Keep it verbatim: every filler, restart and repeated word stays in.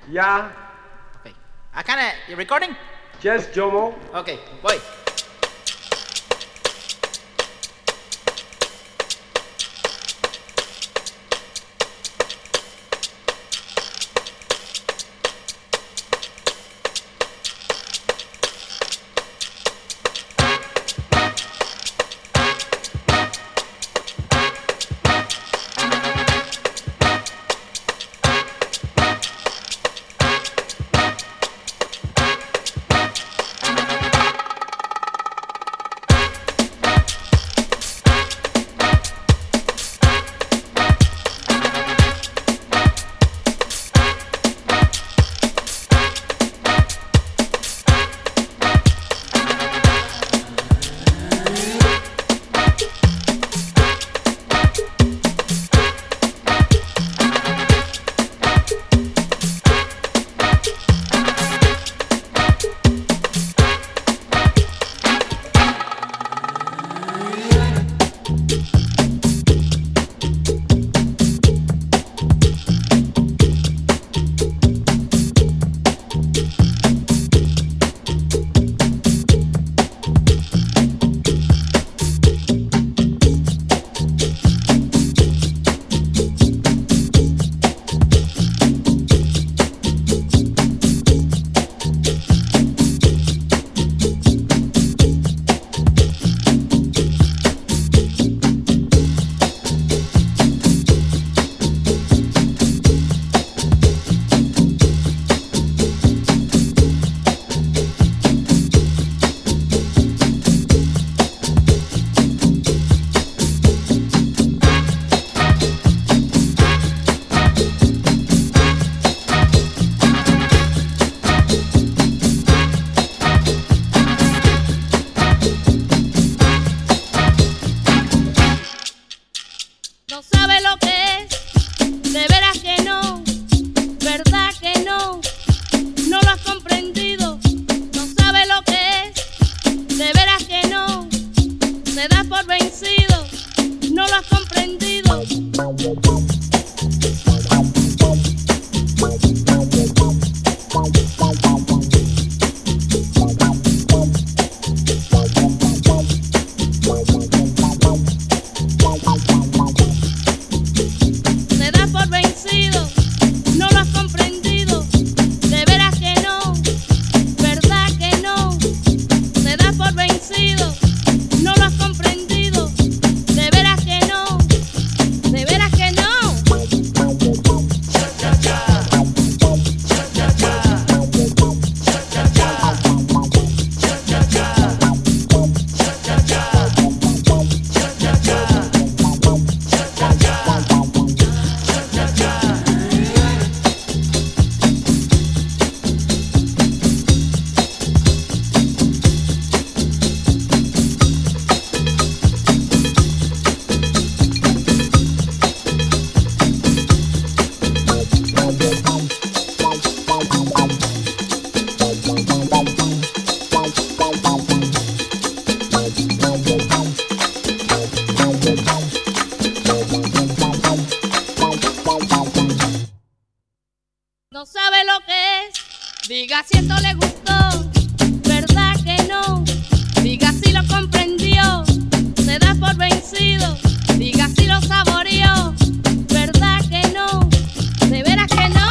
Yeah. Okay. I kinda, you recording? Yes, Jomo. Okay, voy. No sabe lo que es, de veras que no, verdad que no, no lo has comprendido. No sabe lo que es, de veras que no, se da por vencido, no lo has comprendido. No sabe lo que es, diga si esto le gustó, verdad que no, diga si lo comprendió, se da por vencido, diga si lo saboreó, verdad que no, de veras que no.